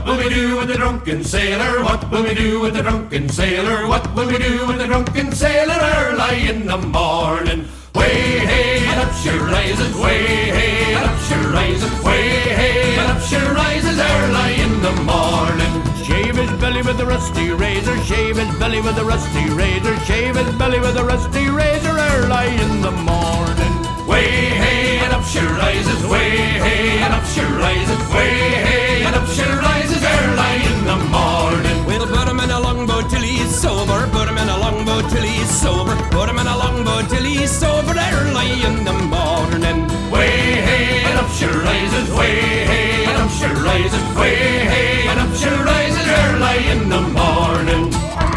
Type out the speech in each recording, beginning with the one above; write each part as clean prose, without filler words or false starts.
What will we do with the drunken sailor? What will we do with the drunken sailor? What will we do with the drunken sailor early in the morning? Way hey and up she rises, way hey and up she rises, way hey and up she rises early in the morning. Shave his belly with a rusty razor, shave his belly with a rusty razor, shave his belly with a rusty razor early in the morning. Way hey and up she rises, way hey and up she rises, way hey and up she rises early in the morning. We'll put him in a longboat till he's sober, put him in a longboat till he's sober, put him in a longboat till he's sober early in the morning. Way hey and up she rises, way hey and up she rises, way hey and up she rises early in the morning.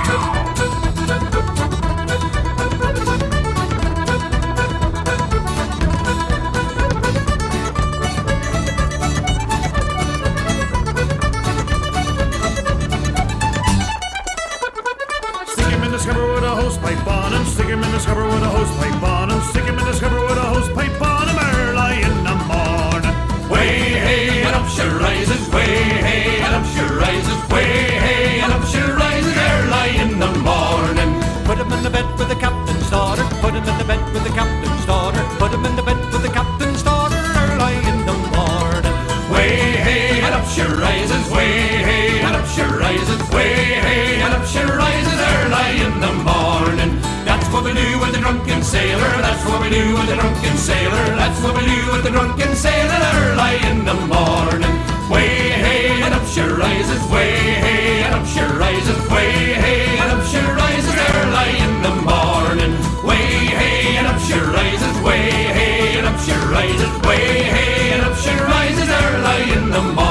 Stick him in the scupper with a hosepipe on him, stick him in the scupper with a hosepipe on him, stick him in the scupper with a hosepipe on him early in the morning. Way hey and up she rises, way hey and up she rises, way hey and up she rises early in the morning. Put him in the bed with the captain's daughter, put him in the bed with the captain's daughter, put him in the bed with the captain's daughter early in the morning. Way hey and up she rises, way hey and up she rises, way hey and up she rises early in the morning. That's what we do with the drunken sailor, that's what we do with the drunken sailor, that's what we do with the drunken sailor early in the morning. Way hey and up she rises, way hey and up she rises, way hey and up she rises early in the morning. Way hey and up she rises, way hey and up she rises, way hey and up she rises early in the morning.